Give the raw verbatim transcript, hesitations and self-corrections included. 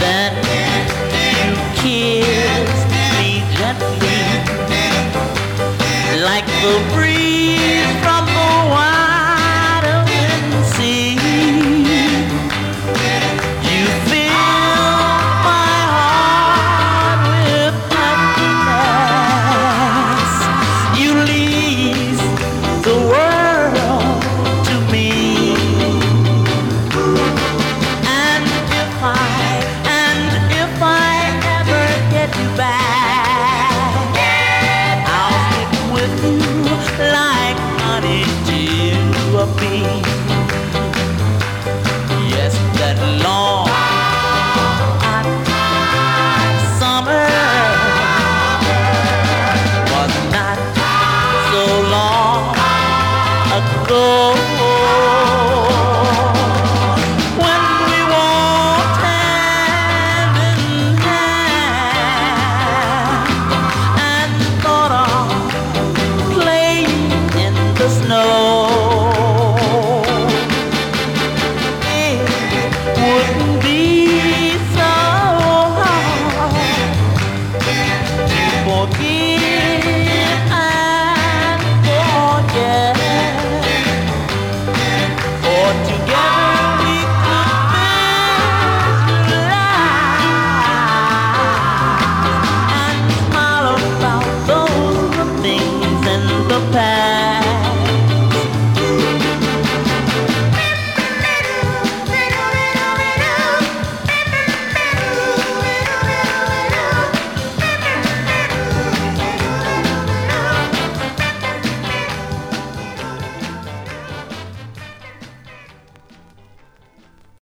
Then you kissed me gently, like the breeze from the wide open sea. You filled my heart with happiness. You leave the world to me. And if I, and if I ever get you back, I'll stick with you like honey to a bee. Yes, that long hot summer was not so long ago, when we walked hand in hand and thought of playing in the snow. It wouldn't be so hard to forgive and forget, for together we could visualize and smile about those things in the past.